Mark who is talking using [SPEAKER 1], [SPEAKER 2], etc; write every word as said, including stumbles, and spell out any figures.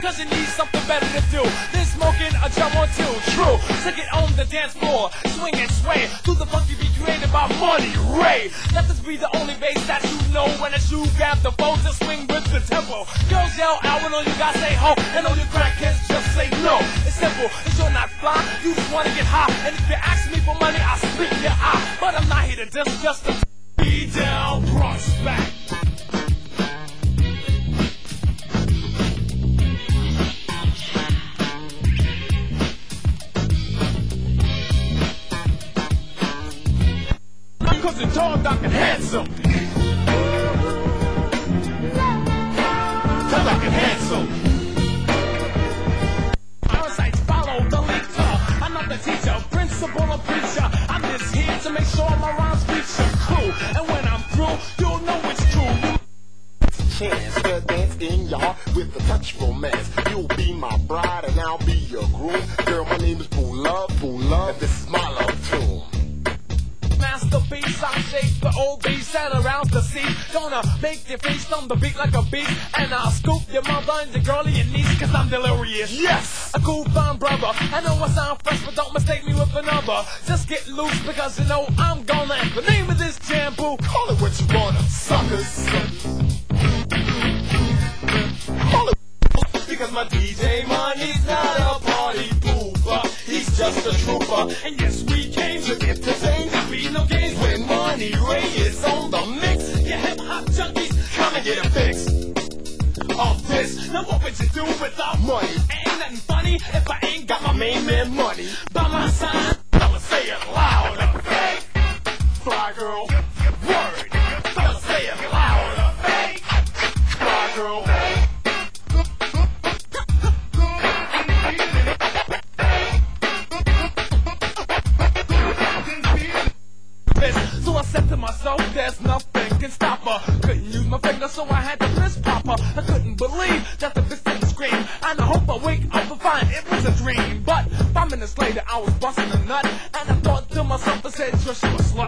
[SPEAKER 1] Cause you need something better to do than smoking a drum or two. True, take it on the dance floor, swing and sway to the funky beat created by Money Ray. Let this be the only bass that you know. When it's you grab the phone, just swing with the tempo. Girls yell out when all you guys say ho, and all you crackheads just say no. It's simple, it's you're not fly, you just wanna get high. And if you ask me for money, I'll split your eye. But I'm not here to diss, just to be down, prospect. Cause you're tall, dark, and handsome. Tall, dark, and handsome. Parasites follow the leader. I'm not the teacher, principal, or preacher. I'm just here to make sure my rhymes reach your crew. And when I'm through, you'll know it's true.
[SPEAKER 2] Chance to dance in your heart with a touch romance. You'll be my bride and I'll be your groom. Girl, my name is Boo Love, Boo Love, and this is my love tune.
[SPEAKER 1] Masterpiece, I shake the old beast and around the sea. Gonna make your face on the beat like a beast. And I'll scoop your mother and your girl and your niece. Cause I'm delirious.
[SPEAKER 2] Yes!
[SPEAKER 1] A cool fine brother. I know I sound fresh, but don't mistake me with another. Just get loose because you know I'm gonna. The name of this jam, boo,
[SPEAKER 2] Call it what you wanna, suckers. Call it.
[SPEAKER 1] because my D J Money's not a party pooper. He's just a trooper. And yes, we came to get the same. There be no games when Money Ray is on the mix. You hip hop junkies, come and get a fix of this. Now what would you do without money? Ain't nothing funny if I ain't got my main man Money by my side. I'ma say it louder. Fake, fly girl, word. I'ma say it louder. Fake, fly girl. So I said to myself, there's nothing can stop her. Couldn't use my finger, so I had to fist pop her. I couldn't believe that the bitch didn't scream. And I hope I wake up and find it was a dream. But five minutes later, I was busting a nut. And I thought to myself, I said, sure, she was slut.